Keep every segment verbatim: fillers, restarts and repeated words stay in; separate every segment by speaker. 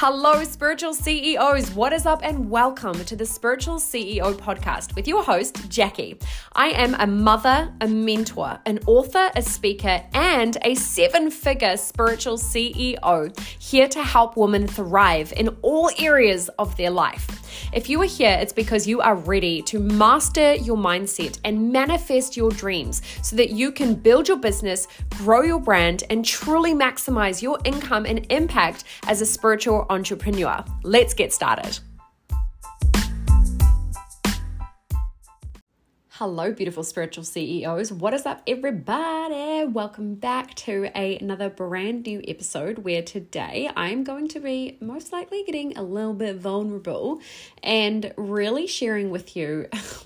Speaker 1: Hello, Spiritual C E Os. What is up, and welcome to the Spiritual C E O podcast with your host, Jackie. I am a mother, a mentor, an author, a speaker, and a seven-figure spiritual C E O here to help women thrive in all areas of their life. If you are here, it's because you are ready to master your mindset and manifest your dreams so that you can build your business, grow your brand, and truly maximize your income and impact as a spiritual entrepreneur. Let's get started. Hello, beautiful spiritual C E Os. What is up, everybody? Welcome back to a, another brand new episode where today I'm going to be most likely getting a little bit vulnerable and really sharing with you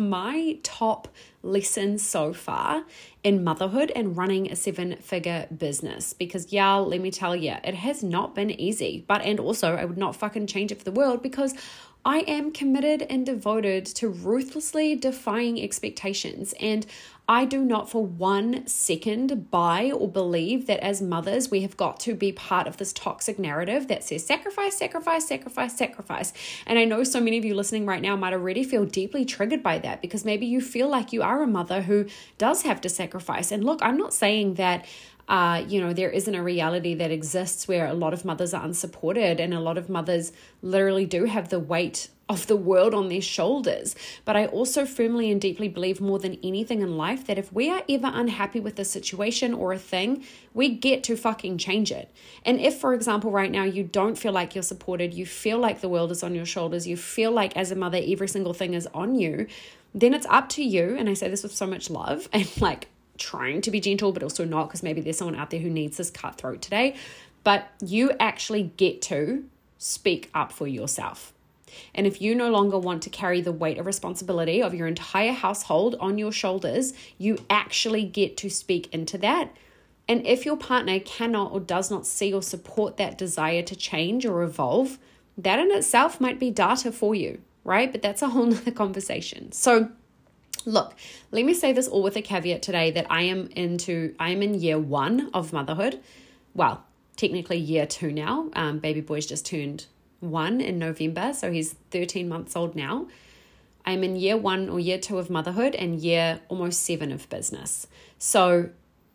Speaker 1: my top lessons so far in motherhood and running a seven-figure business. Because y'all, let me tell you, it has not been easy. But and also, I would not fucking change it for the world because I am committed and devoted to ruthlessly defying expectations, and I do not for one second buy or believe that as mothers we have got to be part of this toxic narrative that says sacrifice, sacrifice, sacrifice, sacrifice. And I know so many of you listening right now might already feel deeply triggered by that because maybe you feel like you are a mother who does have to sacrifice. And look, I'm not saying that Uh, you know, there isn't a reality that exists where a lot of mothers are unsupported and a lot of mothers literally do have the weight of the world on their shoulders. But I also firmly and deeply believe more than anything in life that if we are ever unhappy with a situation or a thing, we get to fucking change it. And if, for example, right now you don't feel like you're supported, you feel like the world is on your shoulders, you feel like as a mother every single thing is on you, then it's up to you. And I say this with so much love and like trying to be gentle, but also not, because maybe there's someone out there who needs this cutthroat today. But you actually get to speak up for yourself. And if you no longer want to carry the weight of responsibility of your entire household on your shoulders, you actually get to speak into that. And if your partner cannot or does not see or support that desire to change or evolve, that in itself might be data for you, right? But that's a whole nother conversation. So look, let me say this all with a caveat today that I am into, I am in year one of motherhood. Well, technically year two now. Um, baby boy's just turned one in November, so he's thirteen months old now. I'm in year one or year two of motherhood and year almost seven of business. So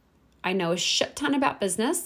Speaker 1: I know a shit ton about business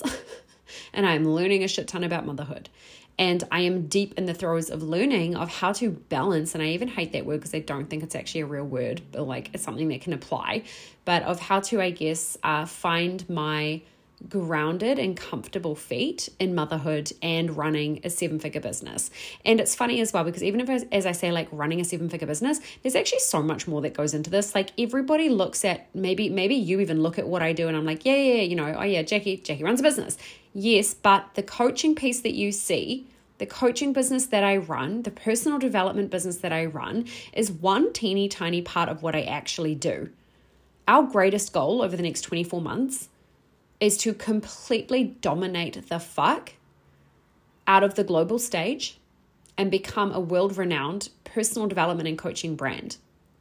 Speaker 1: and I'm learning a shit ton about motherhood. And I am deep in the throes of learning of how to balance, and I even hate that word because I don't think it's actually a real word, but like it's something that can apply, but of how to, I guess, uh, find my grounded and comfortable feet in motherhood and running a seven-figure business. And it's funny as well because even if, as I say, like running a seven-figure business, there's actually so much more that goes into this. Like everybody looks at, maybe maybe you even look at what I do and I'm like, yeah, yeah, yeah, you know, oh yeah, Jackie, Jackie runs a business. Yes, but the coaching piece that you see, the coaching business that I run, the personal development business that I run is one teeny tiny part of what I actually do. Our greatest goal over the next twenty-four months is to completely dominate the fuck out of the global stage and become a world-renowned personal development and coaching brand.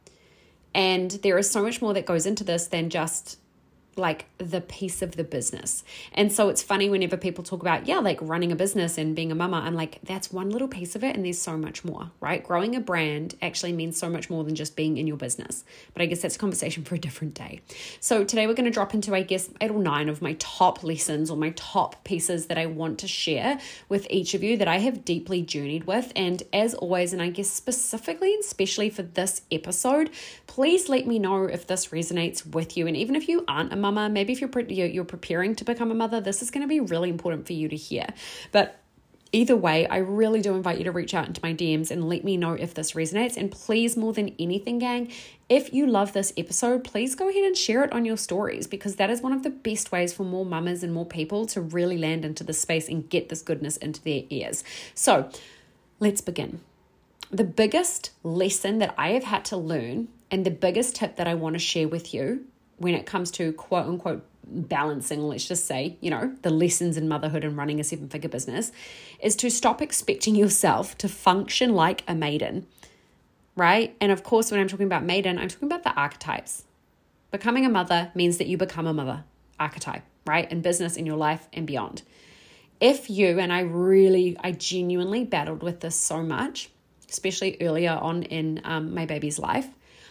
Speaker 1: And there is so much more that goes into this than just like the piece of the business. And so it's funny whenever people talk about, yeah, like running a business and being a mama, I'm like, that's one little piece of it. And there's so much more, right? Growing a brand actually means so much more than just being in your business. But I guess that's a conversation for a different day. So today we're going to drop into, I guess, eight or nine of my top lessons or my top pieces that I want to share with each of you that I have deeply journeyed with. And as always, and I guess specifically and especially for this episode, please let me know if this resonates with you. And even if you aren't a mama, maybe if you're pre- you're preparing to become a mother, this is going to be really important for you to hear. But either way, I really do invite you to reach out into my D Ms and let me know if this resonates. And please, more than anything, gang, if you love this episode, please go ahead and share it on your stories, because that is one of the best ways for more mamas and more people to really land into this space and get this goodness into their ears. So let's begin. The biggest lesson that I have had to learn and the biggest tip that I want to share with you when it comes to quote unquote balancing, let's just say, you know, the lessons in motherhood and running a seven-figure business, is to stop expecting yourself to function like a maiden, right? And of course, when I'm talking about maiden, I'm talking about the archetypes. Becoming a mother means that you become a mother archetype, right? In business, in your life, and beyond. if you, and I really, I genuinely battled with this so much, especially earlier on in um, my baby's life,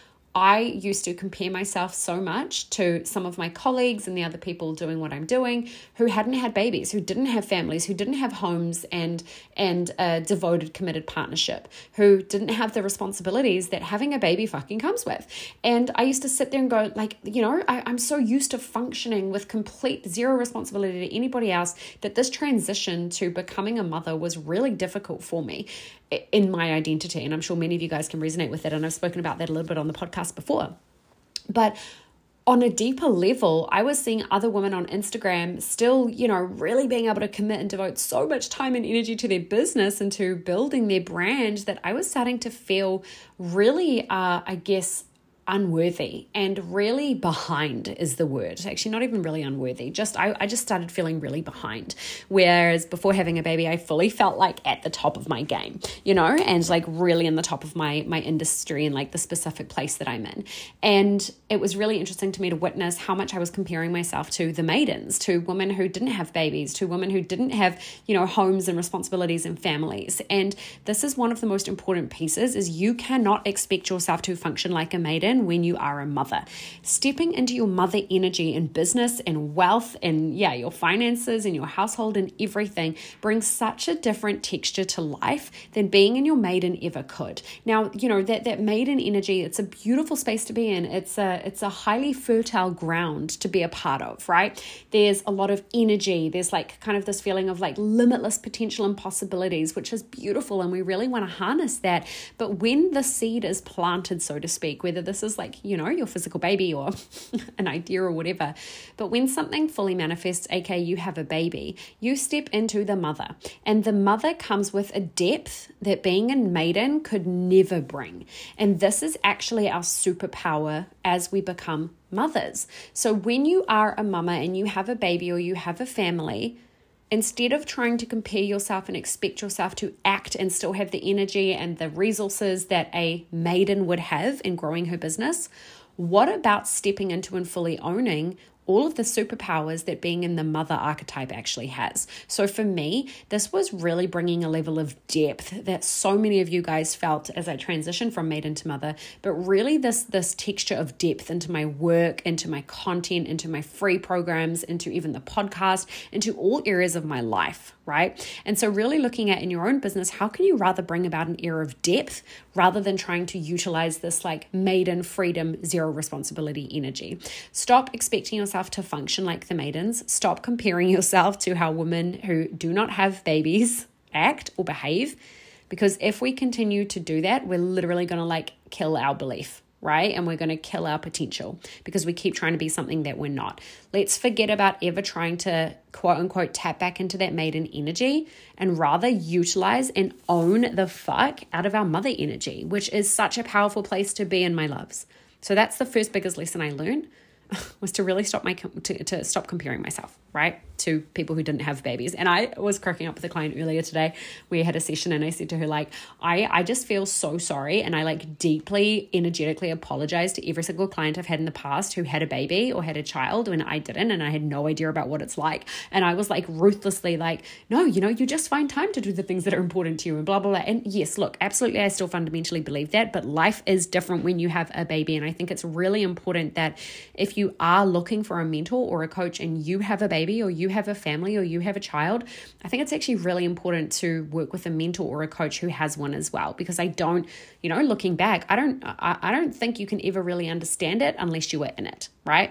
Speaker 1: I used to compare myself so much to some of my colleagues and the other people doing what I'm doing who hadn't had babies, who didn't have families, who didn't have homes and and a devoted, committed partnership, who didn't have the responsibilities that having a baby fucking comes with. And I used to sit there and go like, you know, I, I'm so used to functioning with complete zero responsibility to anybody else that this transition to becoming a mother was really difficult for me in my identity. And I'm sure many of you guys can resonate with it. And I've spoken about that a little bit on the podcast before. But on a deeper level, I was seeing other women on Instagram still, you know, really being able to commit and devote so much time and energy to their business and to building their brand that I was starting to feel really, uh, I guess, unworthy and really behind is the word. Actually, not even really unworthy. Just I, I just started feeling really behind. Whereas before having a baby, I fully felt like at the top of my game, you know, and like really in the top of my my industry and like the specific place that I'm in. And it was really interesting to me to witness how much I was comparing myself to the maidens, to women who didn't have babies, to women who didn't have, you know, homes and responsibilities and families. And this is one of the most important pieces is you cannot expect yourself to function like a maiden when you are a mother. Stepping into your mother energy in business and wealth and yeah, your finances and your household and everything brings such a different texture to life than being in your maiden ever could. Now, you know, that that maiden energy, it's a beautiful space to be in. It's a it's a highly fertile ground to be a part of, right? There's a lot of energy. There's like kind of this feeling of like limitless potential and possibilities, which is beautiful. And we really want to harness that. But when the seed is planted, so to speak, whether this is like, you know, your physical baby or an idea or whatever. But when something fully manifests, aka you have a baby, you step into the mother. And the mother comes with a depth that being a maiden could never bring. And this is actually our superpower as we become mothers. So when you are a mama and you have a baby or you have a family, instead of trying to compare yourself and expect yourself to act and still have the energy and the resources that a maiden would have in growing her business, what about stepping into and fully owning all of the superpowers that being in the mother archetype actually has? So for me, this was really bringing a level of depth that so many of you guys felt as I transitioned from maiden to mother, but really this, this texture of depth into my work, into my content, into my free programs, into even the podcast, into all areas of my life, right? And so really looking at in your own business, how can you rather bring about an air of depth rather than trying to utilize this like maiden freedom, zero responsibility energy? Stop expecting yourself to function like the maidens. Stop comparing yourself to how women who do not have babies act or behave, because if we continue to do that, we're literally going to like kill our belief, right? And we're going to kill our potential because we keep trying to be something that we're not. Let's forget about ever trying to quote unquote tap back into that maiden energy and rather utilize and own the fuck out of our mother energy, which is such a powerful place to be in, my loves. So that's the first biggest lesson I learned, was to really stop my to, to stop comparing myself, right, to people who didn't have babies. And I was cracking up with a client earlier today. We had a session and I said to her, like, I, I just feel so sorry. And I like deeply energetically apologize to every single client I've had in the past who had a baby or had a child when I didn't. And I had no idea about what it's like. And I was like ruthlessly like, no, you know, you just find time to do the things that are important to you and blah, blah, blah. And yes, look, absolutely, I still fundamentally believe that. But life is different when you have a baby. And I think it's really important that if you are looking for a mentor or a coach and you have a baby or you have a family or you have a child, I think it's actually really important to work with a mentor or a coach who has one as well. Because I don't, you know, looking back, I don't, I, I don't think you can ever really understand it unless you were in it, right?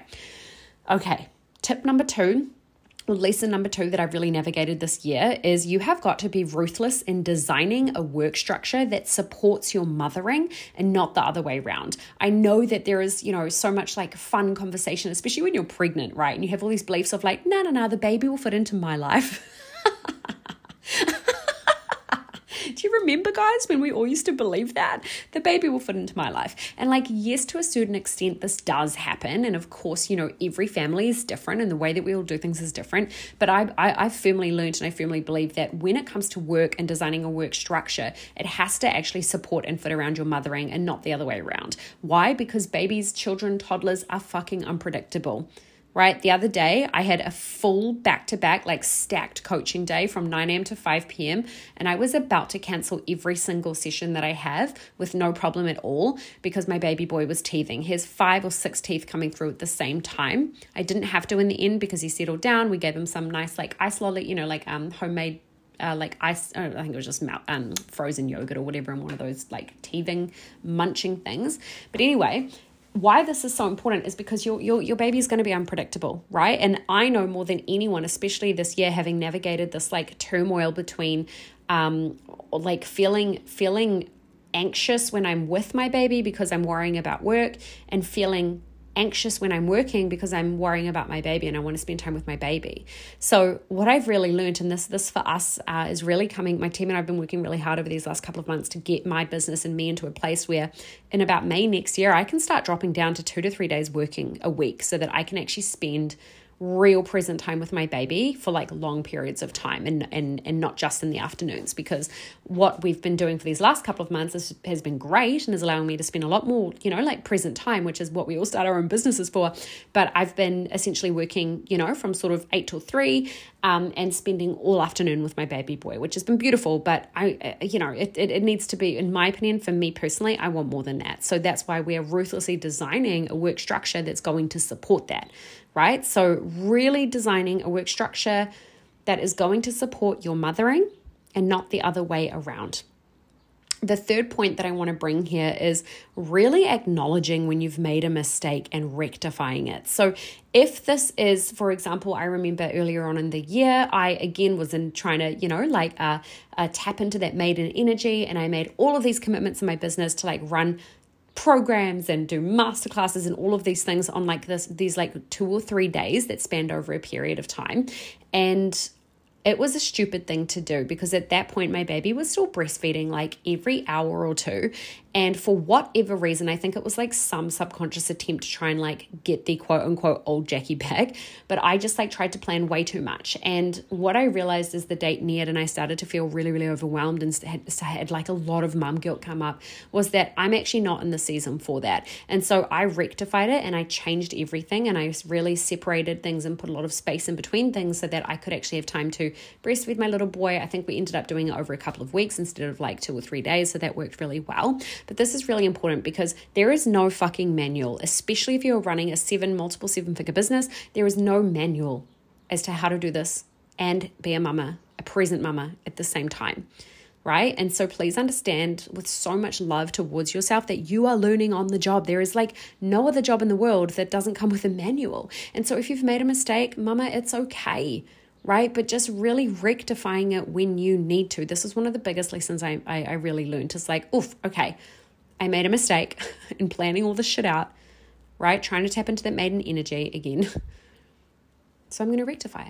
Speaker 1: Okay, tip number two, lesson number two that I've really navigated this year is you have got to be ruthless in designing a work structure that supports your mothering and not the other way around. I know that there is, you know, so much like fun conversation, especially when you're pregnant, right? And you have all these beliefs of like, no, no, no, the baby will fit into my life. Do you remember, guys, when we all used to believe that? The baby will fit into my life. And like, yes, to a certain extent, this does happen. And of course, you know, every family is different and the way that we all do things is different. But I, I, I firmly learned and I firmly believe that when it comes to work and designing a work structure, it has to actually support and fit around your mothering and not the other way around. Why? Because babies, children, toddlers are fucking unpredictable. right? The other day, I had a full back-to-back, like stacked coaching day from nine a.m. to five p.m. And I was about to cancel every single session that I have with no problem at all because my baby boy was teething. He has five or six teeth coming through at the same time. I didn't have to in the end because he settled down. We gave him some nice like ice lolly, you know, like um homemade Uh, like ice, I think it was just melt, um, frozen yogurt or whatever in one of those like teething, munching things. But anyway, why this is so important is because your your your baby is going to be unpredictable, right? And I know more than anyone, especially this year, having navigated this like turmoil between um like feeling feeling anxious when I'm with my baby because I'm worrying about work, and feeling anxious when I'm working because I'm worrying about my baby and I want to spend time with my baby. So what I've really learned, and this this for us uh, is really coming, my team and I've been working really hard over these last couple of months to get my business and me into a place where in about May next year, I can start dropping down to two to three days working a week so that I can actually spend real present time with my baby for like long periods of time, and and and not just in the afternoons, because what we've been doing for these last couple of months is, has been great and is allowing me to spend a lot more, you know, like present time, which is what we all start our own businesses for. But I've been essentially working, you know, from sort of eight till three um, and spending all afternoon with my baby boy, which has been beautiful. But I, you know, it, it, it needs to be, in my opinion, for me personally, I want more than that. So that's why we are ruthlessly designing a work structure that's going to support that. Right? So really designing a work structure that is going to support your mothering and not the other way around. The third point that I want to bring here is really acknowledging when you've made a mistake and rectifying it. So if this is, for example, I remember earlier on in the year, I again was in trying to, you know, like uh, uh, tap into that maiden energy, and I made all of these commitments in my business to like run programs and do masterclasses and all of these things on like this, these like two or three days that spanned over a period of time. And it was a stupid thing to do because at that point, my baby was still breastfeeding like every hour or two. And for whatever reason, I think it was like some subconscious attempt to try and like get the quote unquote old Jackie back. But I just like tried to plan way too much. And what I realized as the date neared and I started to feel really, really overwhelmed and had, had like a lot of mum guilt come up, was that I'm actually not in the season for that. And so I rectified it and I changed everything, and I really separated things and put a lot of space in between things so that I could actually have time to breastfeed my little boy. I think we ended up doing it over a couple of weeks instead of like two or three days. So that worked really well. But this is really important because there is no fucking manual, especially if you're running a seven, multiple seven figure business. There is no manual as to how to do this and be a mama, a present mama at the same time, right? And so please understand with so much love towards yourself that you are learning on the job. There is like no other job in the world that doesn't come with a manual. And so if you've made a mistake, mama, it's okay. Right? But just really rectifying it when you need to. This is one of the biggest lessons I, I, I really learned. It's like, oof, okay, I made a mistake in planning all this shit out, right? Trying to tap into that maiden energy again. So I'm going to rectify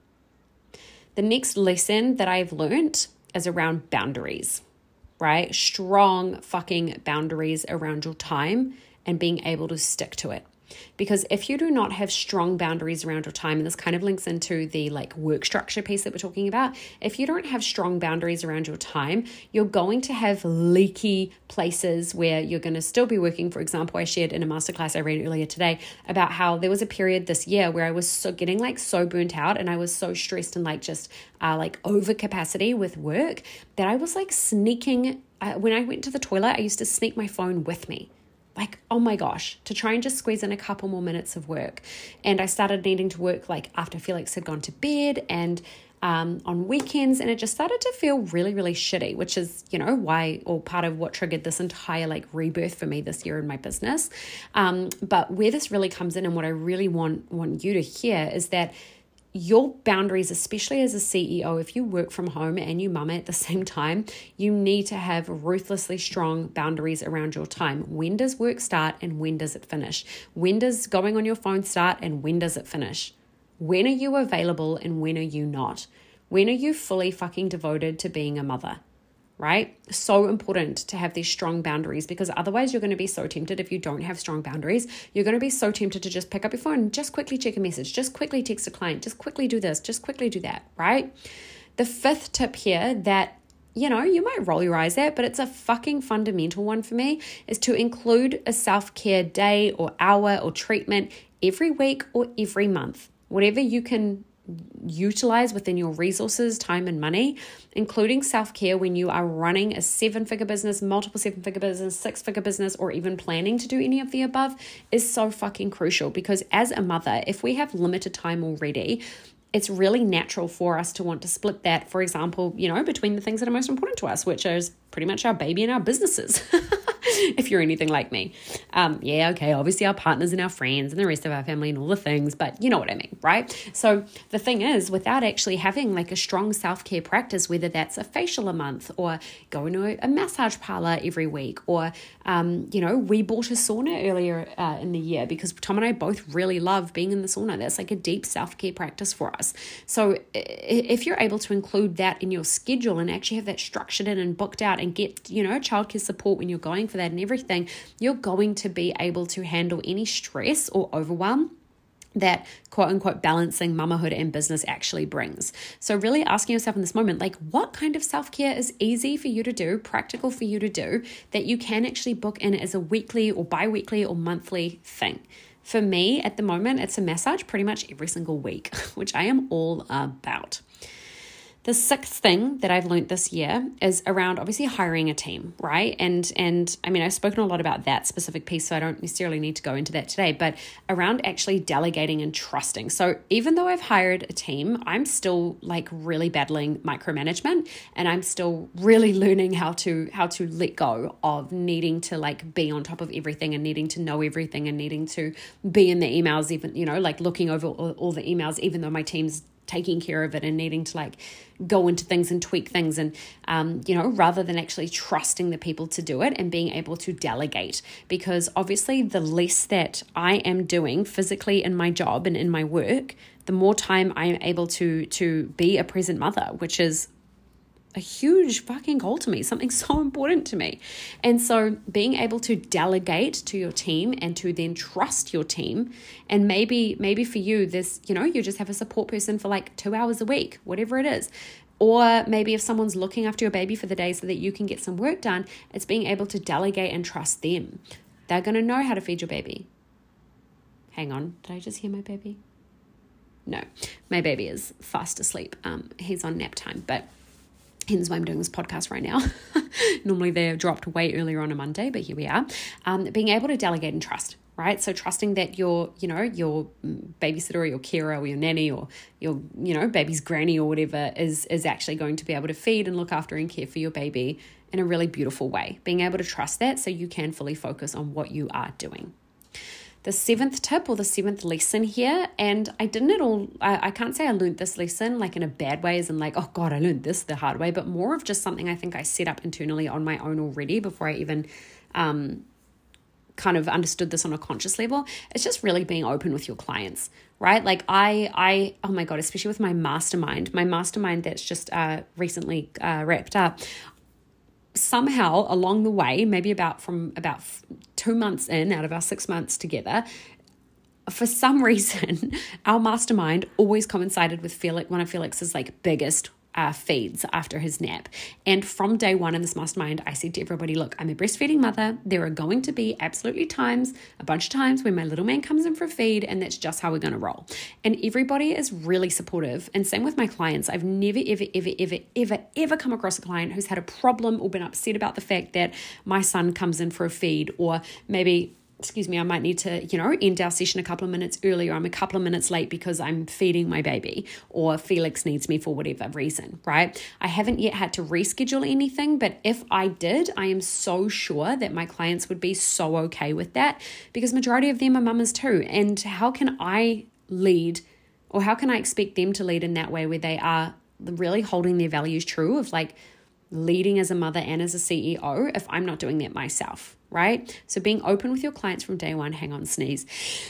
Speaker 1: it. The next lesson that I've learned is around boundaries, right? Strong fucking boundaries around your time and being able to stick to it. Because if you do not have strong boundaries around your time, and this kind of links into the like work structure piece that we're talking about, if you don't have strong boundaries around your time, you're going to have leaky places where you're going to still be working. For example, I shared in a masterclass I ran earlier today about how there was a period this year where I was so getting like so burnt out and I was so stressed and like just uh, like over capacity with work that I was like sneaking. Uh, when I went to the toilet, I used to sneak my phone with me. Like, oh my gosh, to try and just squeeze in a couple more minutes of work. And I started needing to work like after Felix had gone to bed and um, on weekends. And it just started to feel really, really shitty, which is, you know, why, or part of what triggered this entire like rebirth for me this year in my business. Um, but where this really comes in and what I really want, want you to hear is that your boundaries, especially as a C E O, if you work from home and you mama at the same time, you need to have ruthlessly strong boundaries around your time. When does work start and when does it finish? When does going on your phone start and when does it finish? When are you available and when are you not? When are you fully fucking devoted to being a mother? Right? So important to have these strong boundaries, because otherwise you're going to be so tempted, if you don't have strong boundaries, you're going to be so tempted to just pick up your phone and just quickly check a message, just quickly text a client, just quickly do this, just quickly do that, right? The fifth tip here that, you know, you might roll your eyes at, but it's a fucking fundamental one for me, is to include a self-care day or hour or treatment every week or every month, whatever you can utilize within your resources, time and money, including self-care when you are running a seven-figure business, multiple seven-figure business, six-figure business, or even planning to do any of the above is so fucking crucial. Because as a mother, if we have limited time already, it's really natural for us to want to split that, for example, you know, between the things that are most important to us, which is pretty much our baby and our businesses. If you're anything like me. Um, yeah, okay, obviously our partners and our friends and the rest of our family and all the things, but you know what I mean, right? So the thing is, without actually having like a strong self-care practice, whether that's a facial a month or going to a massage parlor every week, or, um, you know, we bought a sauna earlier uh, in the year because Tom and I both really love being in the sauna. That's like a deep self-care practice for us. So if you're able to include that in your schedule and actually have that structured in and booked out and get, you know, childcare support when you're going for that and everything, you're going to be able to handle any stress or overwhelm that quote unquote balancing motherhood and business actually brings. So really asking yourself in this moment, like, what kind of self-care is easy for you to do, practical for you to do, that you can actually book in as a weekly or bi-weekly or monthly thing. For me at the moment, it's a massage pretty much every single week, which I am all about. The sixth thing that I've learned this year is around obviously hiring a team, right? And and I mean, I've spoken a lot about that specific piece, so I don't necessarily need to go into that today, but around actually delegating and trusting. So even though I've hired a team, I'm still like really battling micromanagement, and I'm still really learning how to how to let go of needing to like be on top of everything and needing to know everything and needing to be in the emails, even, you know, like looking over all, all the emails, even though my team's taking care of it and needing to like go into things and tweak things, and um, you know, rather than actually trusting the people to do it and being able to delegate. Because obviously the less that I am doing physically in my job and in my work, the more time I am able to to be a present mother, which is a huge fucking goal to me, something so important to me. And so being able to delegate to your team and to then trust your team, and maybe maybe for you this, you know, you just have a support person for like two hours a week, whatever it is. Or maybe if someone's looking after your baby for the day so that you can get some work done, it's being able to delegate and trust them. They're going to know how to feed your baby. Hang on, did I just hear my baby? No, my baby is fast asleep. Um, he's on nap time, but hence why I'm doing this podcast right now. Normally they're dropped way earlier on a Monday, but here we are. Um, being able to delegate and trust, right? So trusting that your, you know, your babysitter or your carer or your nanny or your, you know, baby's granny or whatever is, is actually going to be able to feed and look after and care for your baby in a really beautiful way. Being able to trust that so you can fully focus on what you are doing. The seventh tip or the seventh lesson here, and I didn't at all, I, I can't say I learned this lesson like in a bad way as in like, oh God, I learned this the hard way, but more of just something I think I set up internally on my own already before I even um, kind of understood this on a conscious level. It's just really being open with your clients, right? Like I, I, oh my God, especially with my mastermind, my mastermind that's just uh, recently uh, wrapped up. Somehow along the way, maybe about from about two months in out of our six months together, for some reason, our mastermind always coincided with Felix, one of Felix's like biggest uh, feeds after his nap. And from day one in this mastermind, I said to everybody, look, I'm a breastfeeding mother. There are going to be absolutely times, a bunch of times when my little man comes in for a feed, and that's just how we're going to roll. And everybody is really supportive. And same with my clients. I've never, ever, ever, ever, ever, ever come across a client who's had a problem or been upset about the fact that my son comes in for a feed, or maybe excuse me, I might need to, you know, end our session a couple of minutes earlier. I'm a couple of minutes late because I'm feeding my baby, or Felix needs me for whatever reason, right? I haven't yet had to reschedule anything, but if I did, I am so sure that my clients would be so okay with that, because majority of them are mamas too. And how can I lead, or how can I expect them to lead in that way where they are really holding their values true of like leading as a mother and as a C E O if I'm not doing that myself, right? So being open with your clients from day one. Hang on, sneeze.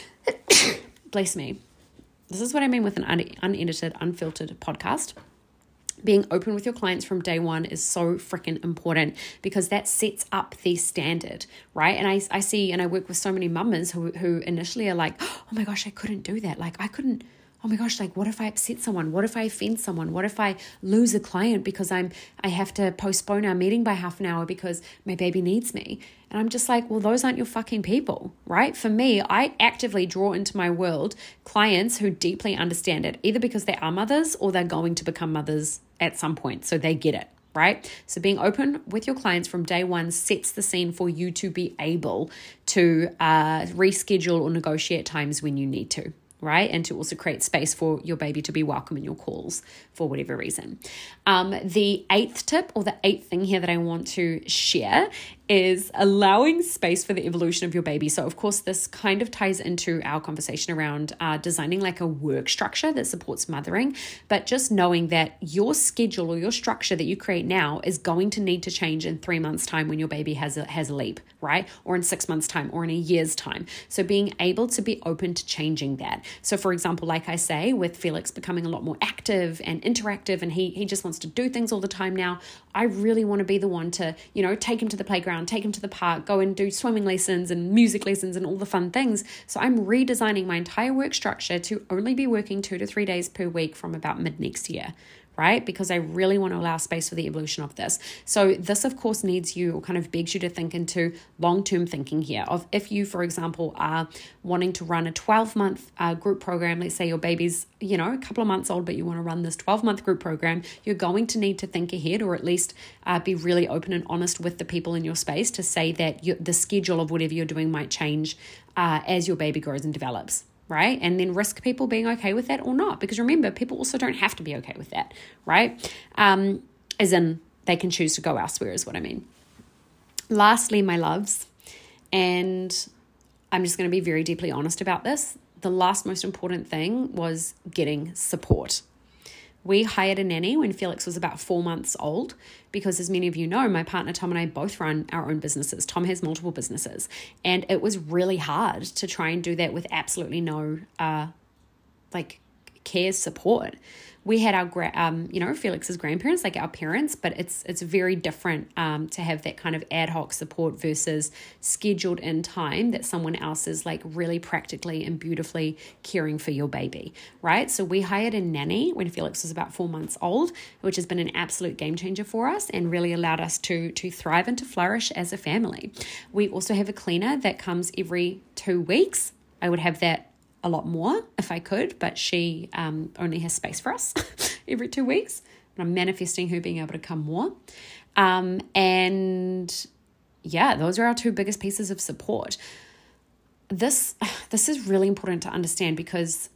Speaker 1: Bless me. This is what I mean with an un- unedited, unfiltered podcast. Being open with your clients from day one is so freaking important, because that sets up the standard, right? And I, I see, and I work with so many mamas who, who initially are like, oh my gosh, I couldn't do that. Like I couldn't, oh my gosh, like what if I upset someone? What if I offend someone? What if I lose a client because I'm I have to postpone our meeting by half an hour because my baby needs me? And I'm just like, well, those aren't your fucking people, right? For me, I actively draw into my world clients who deeply understand it, either because they are mothers or they're going to become mothers at some point, so they get it. Right? So being open with your clients from day one sets the scene for you to be able to uh, reschedule or negotiate times when you need to, right? And to also create space for your baby to be welcome in your calls for whatever reason. Um, the eighth tip or the eighth thing here that I want to share is allowing space for the evolution of your baby. So of course, this kind of ties into our conversation around uh, designing like a work structure that supports mothering, but just knowing that your schedule or your structure that you create now is going to need to change in three months' time when your baby has a, has a leap, right? Or in six months' time or in a year's time. So being able to be open to changing that. So for example, like I say, with Felix becoming a lot more active and interactive and he, he just wants to do things all the time now, I really want to be the one to, you know, take him to the playground, take him to the park, go and do swimming lessons and music lessons and all the fun things. So I'm redesigning my entire work structure to only be working two to three days per week from about mid next year, right? Because I really want to allow space for the evolution of this. So this, of course, needs you or kind of begs you to think into long-term thinking here of if you, for example, are wanting to run a twelve-month uh, group program, let's say your baby's, you know, a couple of months old, but you want to run this twelve-month group program, you're going to need to think ahead or at least uh, be really open and honest with the people in your space to say that you, the schedule of whatever you're doing might change uh, as your baby grows and develops. Right? And then risk people being okay with that or not. Because remember, people also don't have to be okay with that, right? Um, as in, they can choose to go elsewhere is what I mean. Lastly, my loves, and I'm just going to be very deeply honest about this. The last most important thing was getting support. We hired a nanny when Felix was about four months old because, as many of you know, my partner Tom and I both run our own businesses. Tom has multiple businesses, and it was really hard to try and do that with absolutely no uh, like care support. We had our, gra- um, you know, Felix's grandparents, like our parents, but it's it's very different um, to have that kind of ad hoc support versus scheduled in time that someone else is like really practically and beautifully caring for your baby, right? So we hired a nanny when Felix was about four months old, which has been an absolute game changer for us and really allowed us to, to thrive and to flourish as a family. We also have a cleaner that comes every two weeks. I would have that a lot more if I could, but she um, only has space for us every two weeks. And I'm manifesting her being able to come more. Um, and yeah, those are our two biggest pieces of support. This, this is really important to understand because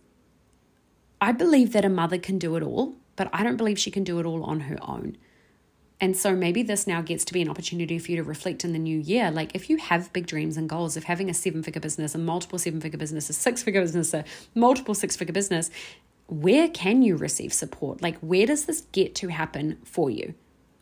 Speaker 1: I believe that a mother can do it all, but I don't believe she can do it all on her own. And so maybe this now gets to be an opportunity for you to reflect in the new year. Like if you have big dreams and goals of having a seven-figure business, a multiple seven-figure business, a six-figure business, a multiple six-figure business, where can you receive support? Like where does this get to happen for you?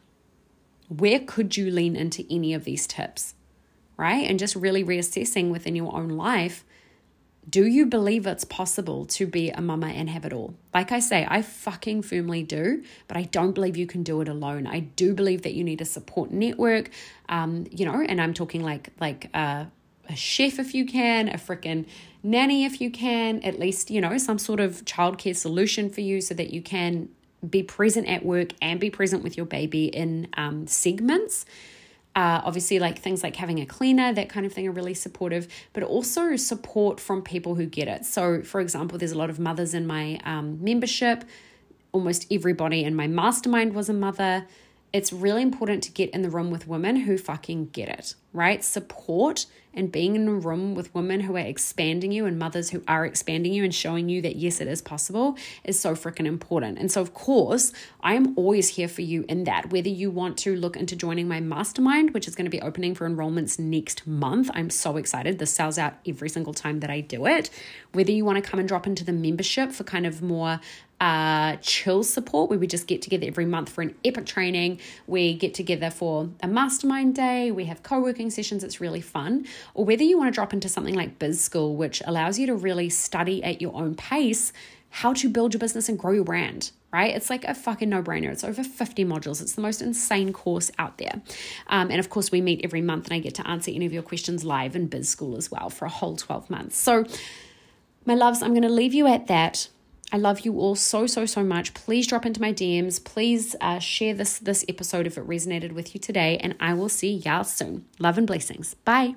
Speaker 1: Where could you lean into any of these tips, right? And just really reassessing within your own life, do you believe it's possible to be a mama and have it all? Like I say, I fucking firmly do, but I don't believe you can do it alone. I do believe that you need a support network, um, you know, and I'm talking like like uh, a chef if you can, a freaking nanny if you can, at least, you know, some sort of childcare solution for you so that you can be present at work and be present with your baby in um, segments. Uh, obviously, like things like having a cleaner, that kind of thing are really supportive, but also support from people who get it. So, for example, there's a lot of mothers in my um, membership. Almost everybody in my mastermind was a mother. It's really important to get in the room with women who fucking get it, right? Support and being in a room with women who are expanding you and mothers who are expanding you and showing you that, yes, it is possible is so freaking important. And so, of course, I am always here for you in that. Whether you want to look into joining my mastermind, which is going to be opening for enrollments next month. I'm so excited. This sells out every single time that I do it. Whether you want to come and drop into the membership for kind of more uh, chill support, where we just get together every month for an epic training. We get together for a mastermind day. We have co-working sessions. It's really fun. Or whether you want to drop into something like Biz School, which allows you to really study at your own pace how to build your business and grow your brand, right? It's like a fucking no-brainer. It's over fifty modules. It's the most insane course out there. Um, and of course, we meet every month and I get to answer any of your questions live in Biz School as well for a whole twelve months. So my loves, I'm going to leave you at that. I love you all so, so, so much. Please drop into my D Ms. Please uh, share this, this episode if it resonated with you today, and I will see y'all soon. Love and blessings. Bye.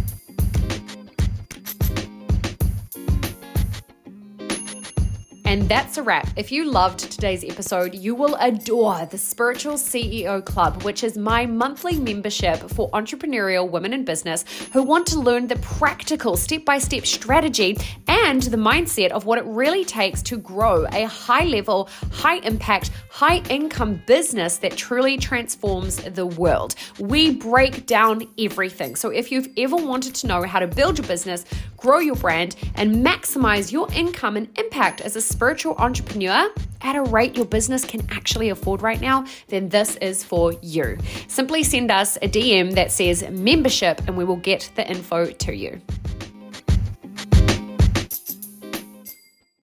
Speaker 1: And that's a wrap. If you loved today's episode, you will adore the Spiritual C E O Club, which is my monthly membership for entrepreneurial women in business who want to learn the practical step-by-step strategy and the mindset of what it really takes to grow a high-level, high-impact, high-income business that truly transforms the world. We break down everything. So if you've ever wanted to know how to build your business, grow your brand, and maximize your income and impact as a spiritual entrepreneur at a rate your business can actually afford right now, then this is for you. Simply send us a D M that says membership and we will get the info to you.